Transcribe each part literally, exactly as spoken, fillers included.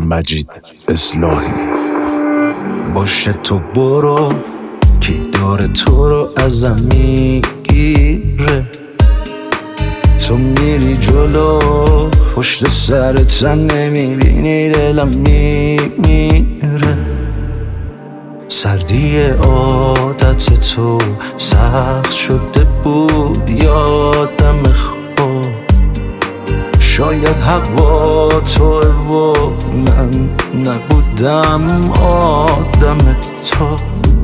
مجید اصلاحی. باشه تو برو کی داره تو رو ازم میگیره، تو میری جلو پشت سرت نمیبینی دلم میمیره. سردی عادت تو سخت شده بود یادم خوب، شاید حق با توه و من نبودم آدم تو.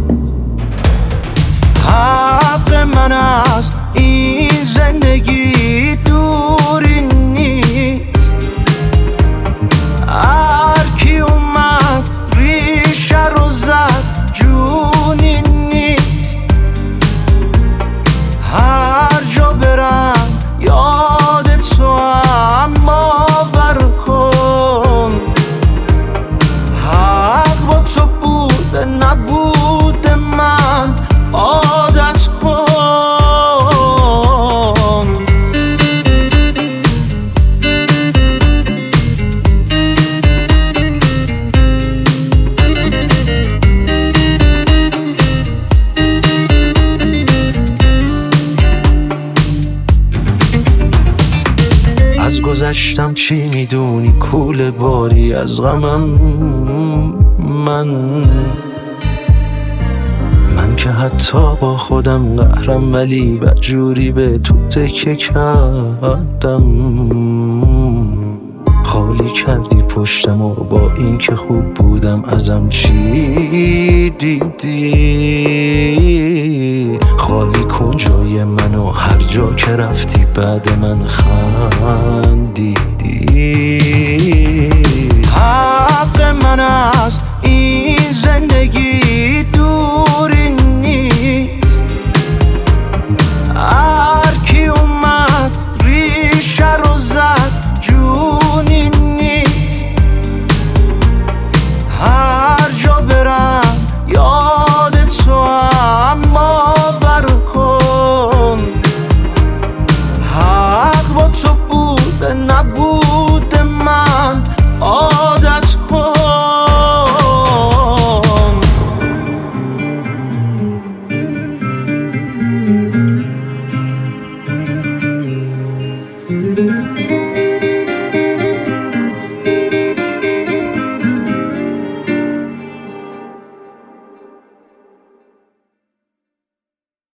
حق من از این زندگی دوری نیست، هر کی اومد ریشه رو زد جونی نیست. هر جا برم یاد تو هم باور کن، حق با تو بوده نبوده من عادت کن. از گذشتم چی میدونی کوله باری از غمم من من که حتی با خودم قهرم ولی بدجوری به تو تکه کردم. خالی کردی پشتم و با این که خوب بودم ازم چی دیدی. خالی کن جای منو هر جا که رفتی بعد من خندیدی.